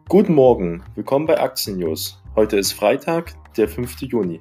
Guten Morgen, willkommen bei Aktien News. Heute ist Freitag, der 5. Juni.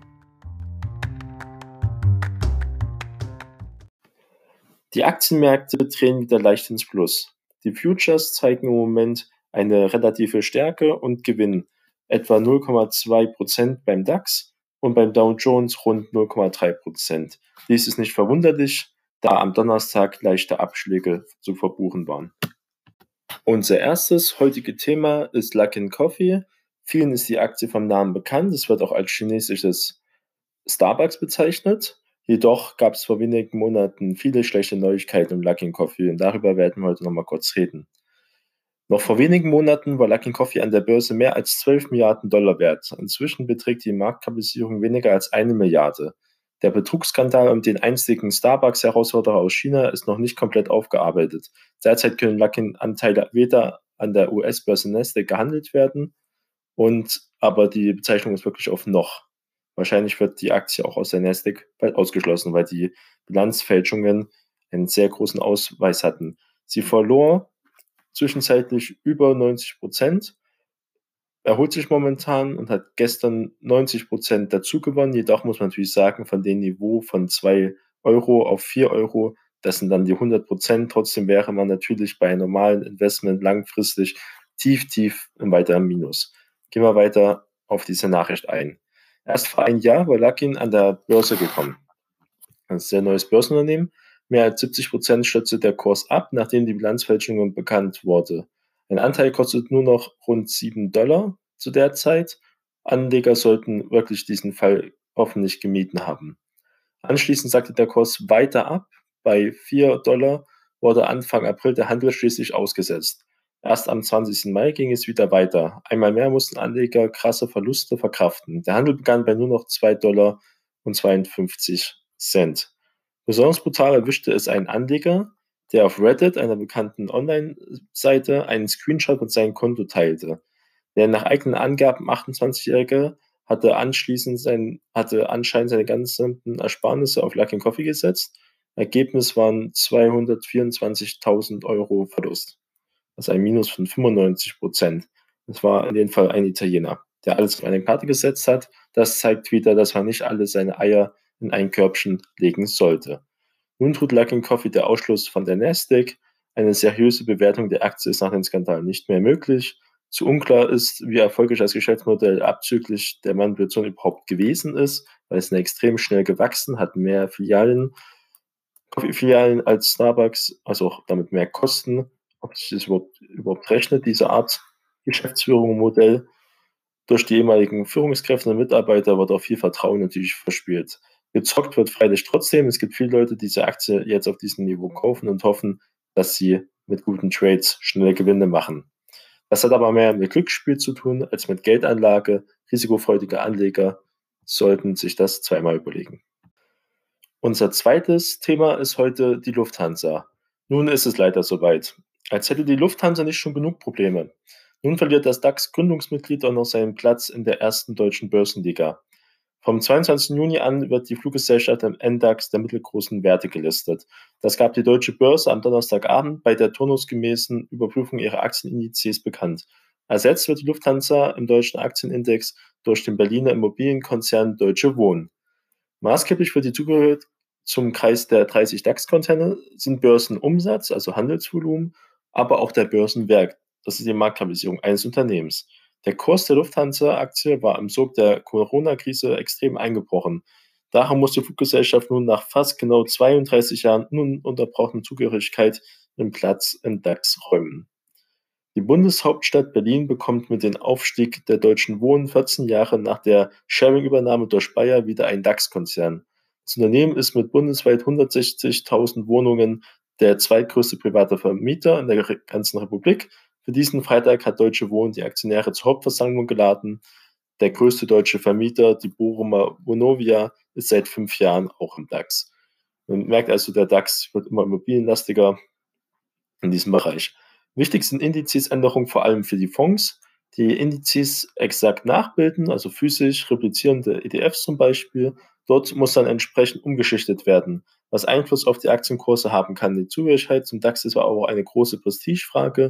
Die Aktienmärkte drehen wieder leicht ins Plus. Die Futures zeigen im Moment eine relative Stärke und Gewinn, etwa 0,2% beim DAX und beim Dow Jones rund 0,3%. Dies ist nicht verwunderlich, da am Donnerstag leichte Abschläge zu verbuchen waren. Unser erstes heutige Thema ist Luckin Coffee. Vielen ist die Aktie vom Namen bekannt. Es wird auch als chinesisches Starbucks bezeichnet. Jedoch gab es vor wenigen Monaten viele schlechte Neuigkeiten um Luckin Coffee und darüber werden wir heute nochmal kurz reden. Noch vor wenigen Monaten war Luckin Coffee an der Börse mehr als 12 Milliarden Dollar wert. Inzwischen beträgt die Marktkapitalisierung weniger als 1 Milliarde. Der Betrugsskandal um den einstigen Starbucks-Herausforderer aus China ist noch nicht komplett aufgearbeitet. Derzeit können Luckin-Anteile weder an der US-Börse Nasdaq gehandelt werden, aber die Bezeichnung ist wirklich auf noch. Wahrscheinlich wird die Aktie auch aus der Nasdaq bald ausgeschlossen, weil die Bilanzfälschungen einen sehr großen Ausweis hatten. Sie verlor zwischenzeitlich über 90%, erholt sich momentan und hat gestern 90% dazu gewonnen. Jedoch muss man natürlich sagen, von dem Niveau von 2 Euro auf 4 Euro, das sind dann die 100%. Trotzdem wäre man natürlich bei einem normalen Investment langfristig tief im weiteren Minus. Gehen wir weiter auf diese Nachricht ein. Erst vor einem Jahr war Luckin an der Börse gekommen. Ein sehr neues Börsenunternehmen. Mehr als 70% stürzte der Kurs ab, nachdem die Bilanzfälschung bekannt wurde. Ein Anteil kostet nur noch rund $7 zu der Zeit. Anleger sollten wirklich diesen Fall hoffentlich gemieden haben. Anschließend sagte der Kurs weiter ab. Bei $4 wurde Anfang April der Handel schließlich ausgesetzt. Erst am 20. Mai ging es wieder weiter. Einmal mehr mussten Anleger krasse Verluste verkraften. Der Handel begann bei nur noch $2,52. Besonders brutal erwischte es einen Anleger, der auf Reddit, einer bekannten Online-Seite, einen Screenshot mit seinem Konto teilte. Der nach eigenen Angaben 28-Jährige hatte anscheinend seine ganzen Ersparnisse auf Luckin Coffee gesetzt. Ergebnis waren 224.000 Euro Verlust. Das ist ein Minus von 95%. Das war in dem Fall ein Italiener, der alles auf eine Karte gesetzt hat. Das zeigt wieder, dass man nicht alle seine Eier in ein Körbchen legen sollte. Nun tut Luckin Coffee der Ausschluss von der Nasdaq. Eine seriöse Bewertung der Aktie ist nach dem Skandal nicht mehr möglich. Zu unklar ist, wie erfolgreich das Geschäftsmodell abzüglich der Manipulation überhaupt gewesen ist, weil es extrem schnell gewachsen hat, mehr Filialen als Starbucks, also auch damit mehr Kosten. Ob sich das überhaupt rechnet, diese Art Geschäftsführung Modell. Durch die ehemaligen Führungskräfte und Mitarbeiter wird auch viel Vertrauen natürlich verspielt. Gezockt wird freilich trotzdem. Es gibt viele Leute, die diese Aktie jetzt auf diesem Niveau kaufen und hoffen, dass sie mit guten Trades schnelle Gewinne machen. Das hat aber mehr mit Glücksspiel zu tun als mit Geldanlage. Risikofreudige Anleger sollten sich das zweimal überlegen. Unser zweites Thema ist heute die Lufthansa. Nun ist es leider soweit. Als hätte die Lufthansa nicht schon genug Probleme. Nun verliert das DAX-Gründungsmitglied auch noch seinen Platz in der ersten deutschen Börsenliga. Vom 22. Juni an wird die Fluggesellschaft im MDAX der mittelgroßen Werte gelistet. Das gab die Deutsche Börse am Donnerstagabend bei der turnusgemäßen Überprüfung ihrer Aktienindizes bekannt. Ersetzt wird die Lufthansa im deutschen Aktienindex durch den Berliner Immobilienkonzern Deutsche Wohnen. Maßgeblich für die Zugehörigkeit zum Kreis der 30 DAX-Konzerne sind Börsenumsatz, also Handelsvolumen, aber auch der Börsenwert, das ist die Marktkapitalisierung eines Unternehmens. Der Kurs der Lufthansa-Aktie war im Sog der Corona-Krise extrem eingebrochen. Daher muss die Fluggesellschaft nun nach fast genau 32 Jahren ununterbrochener Zugehörigkeit den Platz im DAX räumen. Die Bundeshauptstadt Berlin bekommt mit dem Aufstieg der Deutschen Wohnen 14 Jahre nach der Sharing-Übernahme durch Bayer wieder einen DAX-Konzern. Das Unternehmen ist mit bundesweit 160.000 Wohnungen der zweitgrößte private Vermieter in der ganzen Republik. Für diesen Freitag hat Deutsche Wohnen die Aktionäre zur Hauptversammlung geladen. Der größte deutsche Vermieter, die Bochumer Vonovia, ist seit 5 Jahren auch im DAX. Man merkt also, der DAX wird immer immobilienlastiger in diesem Bereich. Wichtig sind Indizesänderungen vor allem für die Fonds, die Indizes exakt nachbilden, also physisch replizierende ETFs zum Beispiel. Dort muss dann entsprechend umgeschichtet werden, was Einfluss auf die Aktienkurse haben kann. Die Zugehörigkeit zum DAX ist aber auch eine große Prestigefrage.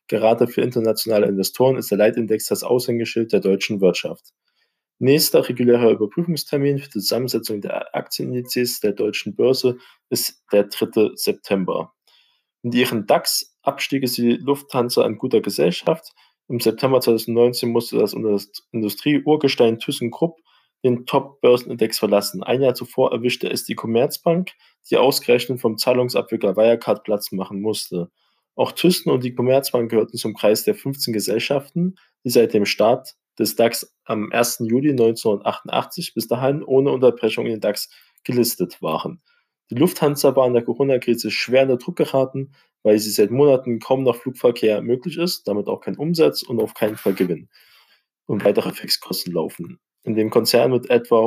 Gerade für internationale Investoren ist der Leitindex das Aushängeschild der deutschen Wirtschaft. Nächster regulärer Überprüfungstermin für die Zusammensetzung der Aktienindizes der deutschen Börse ist der 3. September. Mit ihren DAX-Abstieg ist die Lufthansa in guter Gesellschaft. Im September 2019 musste das Industrie-Urgestein ThyssenKrupp den Top-Börsenindex verlassen. Ein Jahr zuvor erwischte es die Commerzbank, die ausgerechnet vom Zahlungsabwickler Wirecard Platz machen musste. Auch Thyssen und die Commerzbank gehörten zum Kreis der 15 Gesellschaften, die seit dem Start des DAX am 1. Juli 1988 bis dahin ohne Unterbrechung in den DAX gelistet waren. Die Lufthansa war in der Corona-Krise schwer unter Druck geraten, weil sie seit Monaten kaum noch Flugverkehr möglich ist, damit auch kein Umsatz und auf keinen Fall Gewinn und weitere Fixkosten laufen. In dem Konzern mit etwa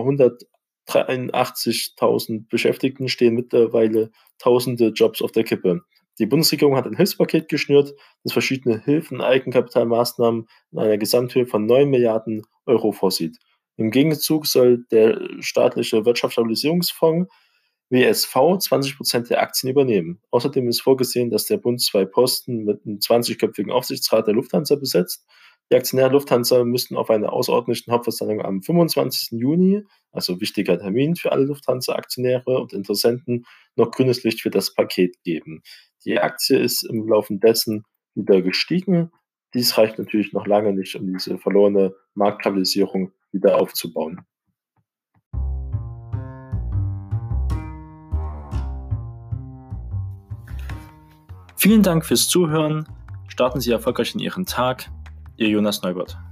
183.000 Beschäftigten stehen mittlerweile tausende Jobs auf der Kippe. Die Bundesregierung hat ein Hilfspaket geschnürt, das verschiedene Hilfen- und Eigenkapitalmaßnahmen in einer Gesamthöhe von 9 Milliarden Euro vorsieht. Im Gegenzug soll der staatliche Wirtschaftsstabilisierungsfonds WSV 20% der Aktien übernehmen. Außerdem ist vorgesehen, dass der Bund 2 Posten mit einem 20-köpfigen Aufsichtsrat der Lufthansa besetzt. Die Aktionäre Lufthansa müssten auf einer außerordentlichen Hauptversammlung am 25. Juni, also wichtiger Termin für alle Lufthansa-Aktionäre und Interessenten, noch grünes Licht für das Paket geben. Die Aktie ist im Laufe dessen wieder gestiegen. Dies reicht natürlich noch lange nicht, um diese verlorene Marktkapitalisierung wieder aufzubauen. Vielen Dank fürs Zuhören. Starten Sie erfolgreich in Ihren Tag. Ihr Jonas Neubert.